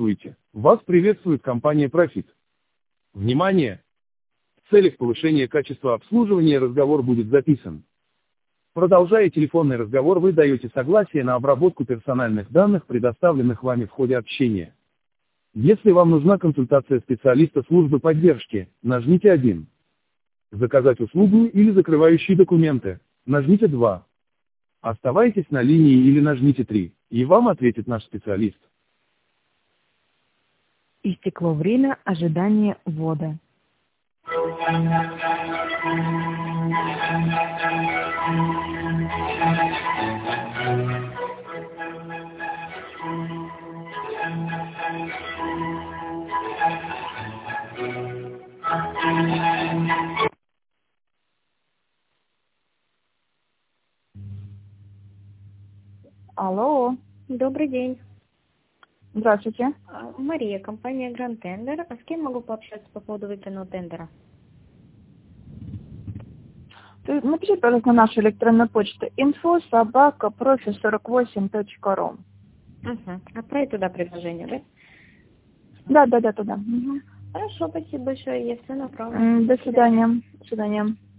Здравствуйте! Вас приветствует компания Profit. Внимание! В целях повышения качества обслуживания разговор будет записан. Продолжая телефонный разговор, вы даете согласие на обработку персональных данных, предоставленных вами в ходе общения. Если вам нужна консультация специалиста службы поддержки, нажмите 1. Заказать услугу или закрывающие документы, нажмите 2. Оставайтесь на линии или нажмите 3, и вам ответит наш специалист. Истекло время ожидания ввода. Алло, Добрый день. здравствуйте. Мария, компания Grand Tender. А с кем могу пообщаться по поводу выигранного тендера? Напишите, пожалуйста, на нашу электронную почту info@profi48.ru. Отправить туда предложение, да? Да, туда. Угу. Хорошо, спасибо большое. Я все направлю. До свидания. До свидания.